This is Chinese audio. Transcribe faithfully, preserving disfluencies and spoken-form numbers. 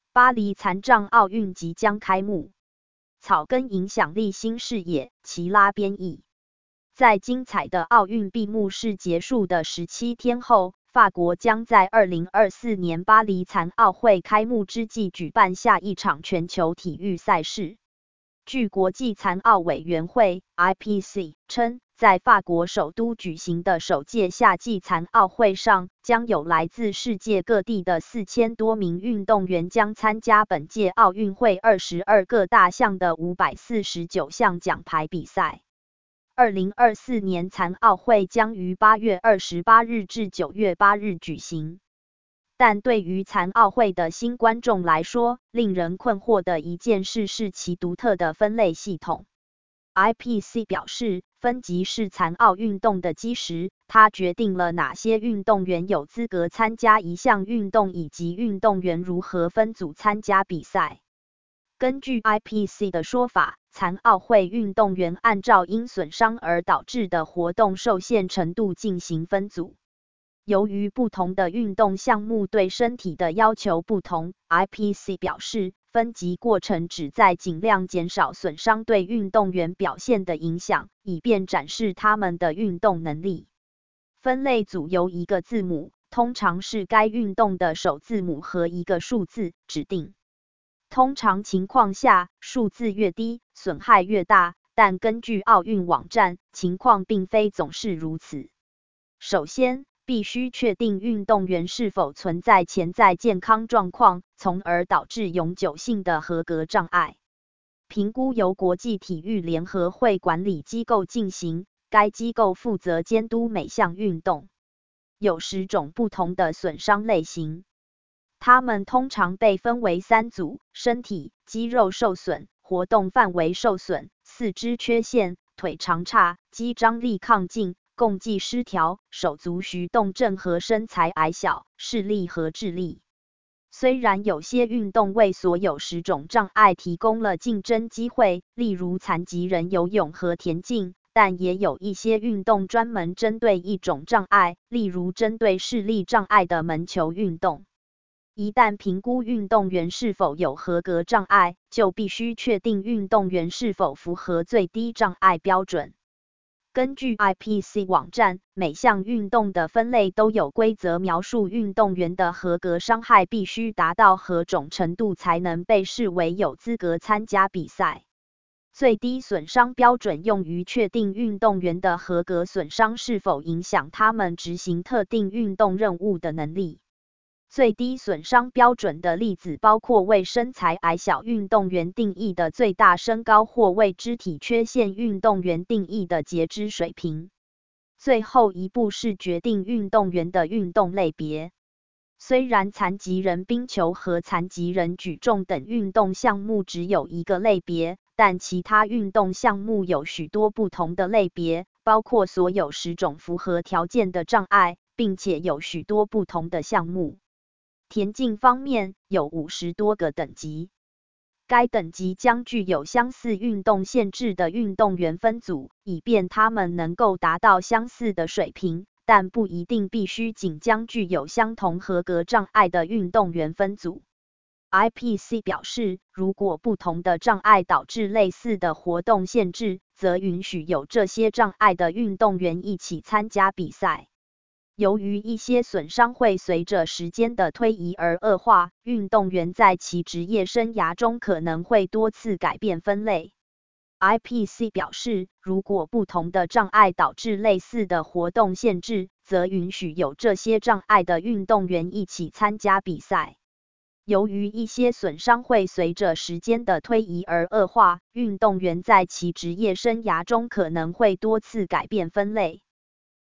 巴黎残障奥运即将开幕，草根影响力新视野，齐拉编译。在精彩的奥运闭幕式结束的十七天后，法国将在二零二四年巴黎残奥会开幕之际举办下一场全球体育赛事。据国际残奥委员会 I P C 称，在法国首都举行的首届夏季残奥会上，将有来自世界各地的四千多名运动员将参加本届奥运会二十二个大项的五百四十九项奖牌比赛。二零二四年残奥会将于八月二十八日至九月八日举行。但对于残奥会的新观众来说，令人困惑的一件事是其独特的分类系统。I P C 表示，分级是残奥运动的基石，它决定了哪些运动员有资格参加一项运动，以及运动员如何分组参加比赛。根据 I P C 的说法，残奥会运动员按照因损伤而导致的活动受限程度进行分组。由于不同的运动项目对身体的要求不同， I P C 表示，分级过程旨在尽量减少损伤对运动员表现的影响，以便展示他们的运动能力。分类组由一个字母，通常是该运动的首字母和一个数字指定。通常情况下，数字越低，损害越大，但根据奥运网站，情况并非总是如此。首先，必须确定运动员是否存在潜在健康状况，从而导致永久性的合格障碍。评估由国际体育联合会管理机构进行，该机构负责监督每项运动。有十种不同的损伤类型。它们通常被分为三组：身体、肌肉受损、活动范围受损、四肢缺陷、腿长差、肌张力亢进、共济失调、手足徐动症和身材矮小、视力和智力。虽然有些运动为所有十种障碍提供了竞争机会，例如残疾人游泳和田径，但也有一些运动专门针对一种障碍，例如针对视力障碍的门球运动。一旦评估运动员是否有合格障碍，就必须确定运动员是否符合最低障碍标准。根据 I P C 网站，每项运动的分类都有规则描述运动员的合格伤害必须达到何种程度才能被视为有资格参加比赛。最低损伤标准用于确定运动员的合格损伤是否影响他们执行特定运动任务的能力。最低损伤标准的例子包括为身材矮小运动员定义的最大身高或为肢体缺陷运动员定义的截肢水平。最后一步是决定运动员的运动类别。虽然残疾人冰球和残疾人举重等运动项目只有一个类别，但其他运动项目有许多不同的类别，包括所有十种符合条件的障碍，并且有许多不同的项目。田径方面，有五十多个等级。该等级将具有相似运动限制的运动员分组，以便他们能够达到相似的水平，但不一定必须仅将具有相同合格障碍的运动员分组。I P C 表示，如果不同的障碍导致类似的活动限制，则允许有这些障碍的运动员一起参加比赛。由于一些损伤会随着时间的推移而恶化，运动员在其职业生涯中可能会多次改变分类。I P C 表示，如果不同的障碍导致类似的活动限制，则允许有这些障碍的运动员一起参加比赛。由于一些损伤会随着时间的推移而恶化，运动员在其职业生涯中可能会多次改变分类。